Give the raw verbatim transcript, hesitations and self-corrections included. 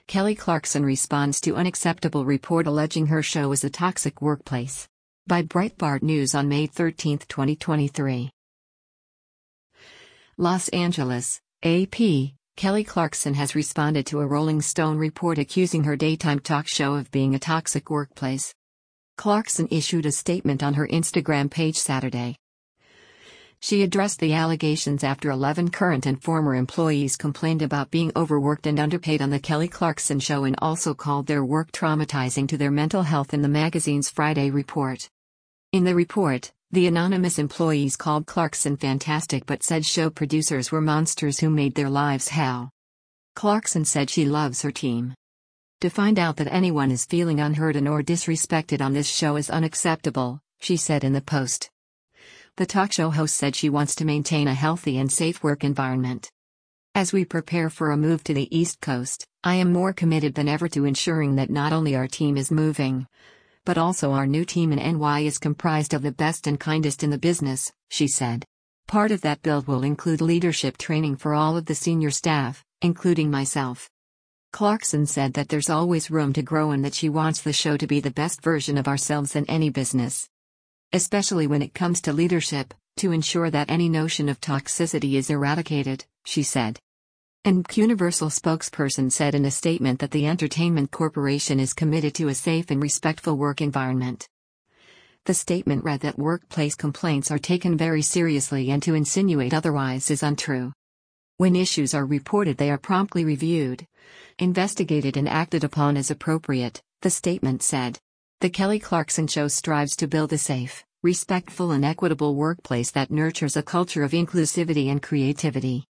Kelly Clarkson responds to unacceptable report alleging her show is a toxic workplace. By Breitbart News on May thirteenth, twenty twenty-three. Los Angeles, A P. Kelly Clarkson has responded to a Rolling Stone report accusing her daytime talk show of being a toxic workplace. Clarkson issued a statement on her Instagram page Saturday. She addressed the allegations after eleven current and former employees complained about being overworked and underpaid on The Kelly Clarkson Show and also called their work traumatizing to their mental health in the magazine's Friday report. In the report, the anonymous employees called Clarkson fantastic but said show producers were monsters who made their lives hell. Clarkson said she loves her team. To find out that anyone is feeling unheard and or disrespected on this show is unacceptable, she said in the post. The talk show host said she wants to maintain a healthy and safe work environment. As we prepare for a move to the East Coast, I am more committed than ever to ensuring that not only our team is moving, but also our new team in N Y is comprised of the best and kindest in the business, she said. Part of that build will include leadership training for all of the senior staff, including myself. Clarkson said that there's always room to grow and that she wants the show to be the best version of ourselves in any business. Especially when it comes to leadership, to ensure that any notion of toxicity is eradicated, she said. An Universal spokesperson said in a statement that the Entertainment Corporation is committed to a safe and respectful work environment. The statement read that workplace complaints are taken very seriously and to insinuate otherwise is untrue. When issues are reported, they are promptly reviewed, investigated and acted upon as appropriate, the statement said. The Kelly Clarkson Show strives to build a safe, respectful and equitable workplace that nurtures a culture of inclusivity and creativity.